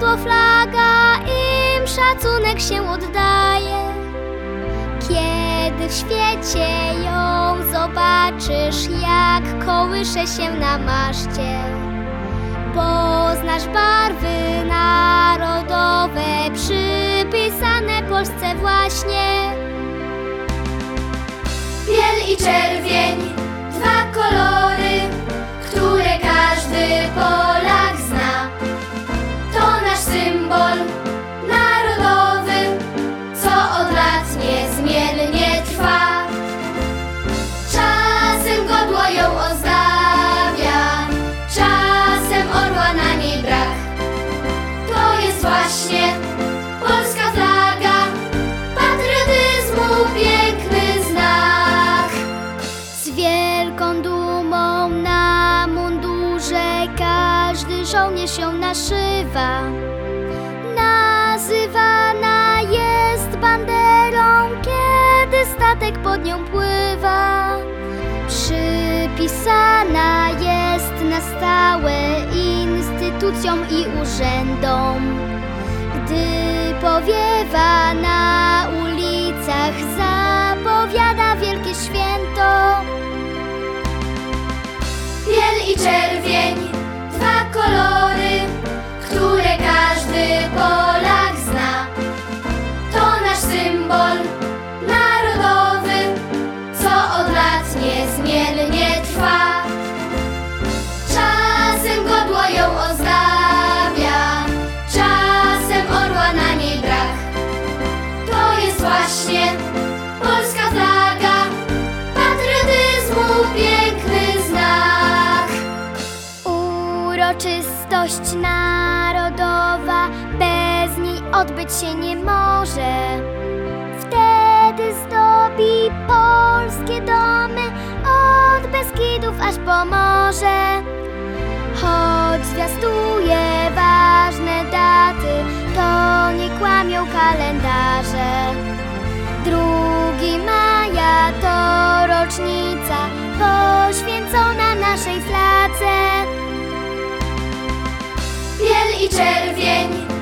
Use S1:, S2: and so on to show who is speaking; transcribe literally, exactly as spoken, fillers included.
S1: to flaga, im szacunek się oddaje. Kiedy w świecie ją zobaczysz, jak kołysze się na maszcie, poznasz barwy narodowe przypisane Polsce właśnie.
S2: Biel i czerwień, dwa kolory, które każdy Polak zna. To nasz symbol narodowy, co od lat niezmiennie trwa. Czasem godło ją ozdabia, czasem orła na niej brak. To jest właśnie polska flaga, patriotyzmu piękny znak.
S1: Z wielką dumą na mundurze każdy żołnierz ją naszywa. Nazywana jest banderą, kiedy statek pod nią pływa. Przypisana jest na stałe instytucjom i urzędom. Gdy powiewa na ulicach, zapowiada wielkie święto.
S2: Biel i czerwień, dwa kolory, które każdy Polak zna. To nasz symbol narodowy, co od lat niezmiennie trwa. Czasem godło ją ozdabia, czasem orła na niej brak. To jest właśnie polska flaga, patriotyzmu piękny znak.
S1: Uroczystość narodowa, bez niej odbyć się nie może. Wtedy zdobi polskie domy od Beskidów aż po morze. Choć zwiastuje ważne daty, to nie kłamią kalendarze. Drugiego maja to rocznica poświęcona naszej fladze.
S2: Biel i czerwień,